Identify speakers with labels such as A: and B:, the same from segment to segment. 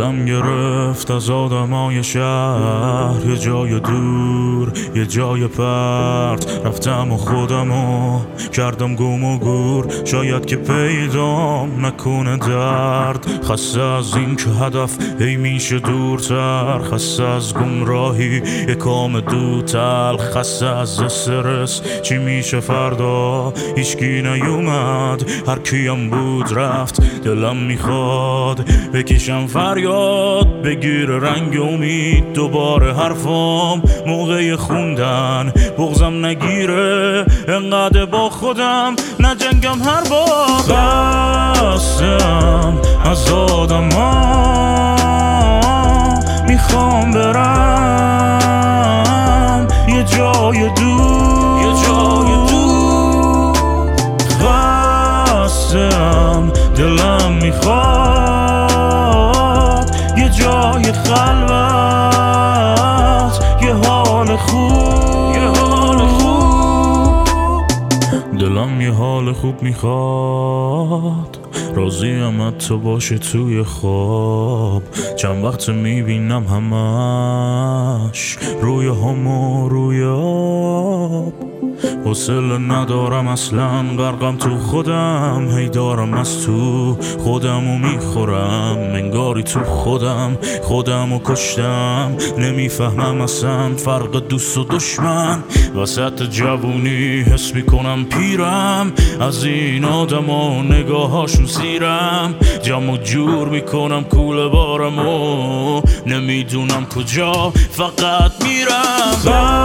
A: دلم گرفت از آدمای شهر، یه جای دور یه جای پرت. رفتم و خودمو کردم گم و گور، شاید که پیدام نکنه درد. خسته از این که هدف هی میشه دورتر، خسته از گمراهی یکام دوتل، خسته از استرس چی میشه فردا. هیچکی نیومد، هر کیم بود رفت. دلم میخواد بکشم فریاد، بگیر رنگ امید دوباره حرفام موقع خوندن. بغضم نگیره انقدر با خودم نجنگم هر بار. بستم از آدم ها، میخوام برم یه جای دور، یه جای دور. بستم دلم میخواد یه جای خلوت، یه حال خوب، یه حال خوب. دلم یه حال خوب میخواد، راضیم حتی باشه توی خواب. چند وقت میبینم همش روی هم و روی آب. حوصله ندارم اصلا، غرقم تو خودم. هی دارم از تو خودمو میخورم، انگاری تو خودمو کشتم. نمیفهمم اصلا فرق دوست و دشمن. وسط جوونی حس میکنم پیرم، از این آدم و نگاهاشون سیرم. جمع و جور میکنم کوله بارمو، نمیدونم کجا فقط میرم.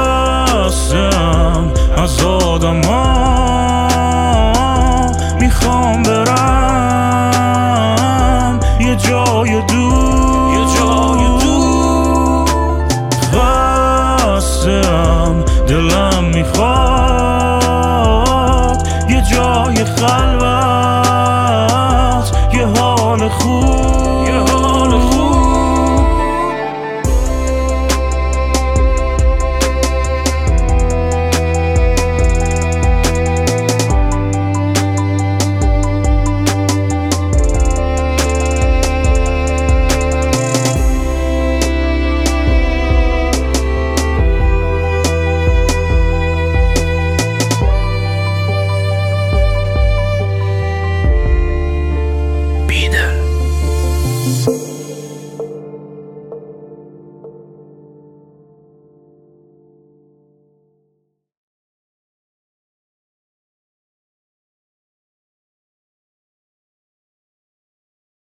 A: بستم از آدم ها، میخوام برم یه جای دور،